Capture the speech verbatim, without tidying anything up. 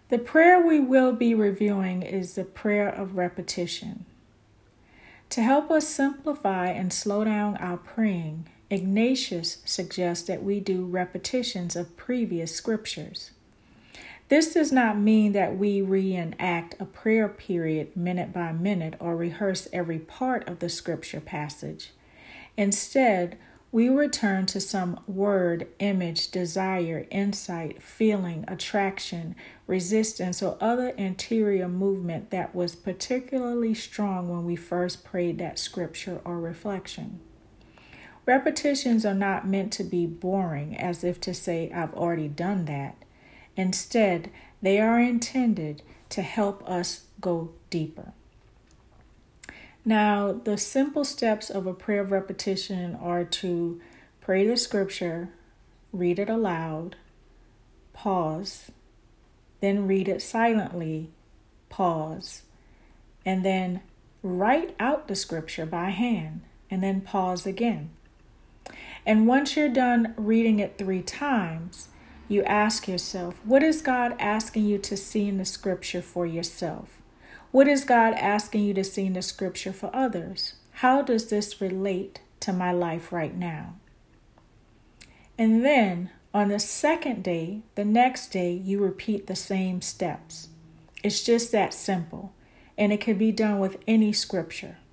The prayer we will be reviewing is the prayer of repetition. To help us simplify and slow down our praying, Ignatius suggests that we do repetitions of previous scriptures. This does not mean that we reenact a prayer period minute by minute or rehearse every part of the scripture passage. Instead, we return to some word, image, desire, insight, feeling, attraction, resistance, or other interior movement that was particularly strong when we first prayed that scripture or reflection. Repetitions are not meant to be boring, as if to say, I've already done that. Instead, they are intended to help us go deeper. Now, the simple steps of a prayer of repetition are to pray the scripture, read it aloud, pause, then read it silently, pause, and then write out the scripture by hand, and then pause again. And once you're done reading it three times, you ask yourself, what is God asking you to see in the scripture for yourself? What is God asking you to see in the scripture for others? How does this relate to my life right now? And then on the second day, the next day, you repeat the same steps. It's just that simple, and it can be done with any scripture.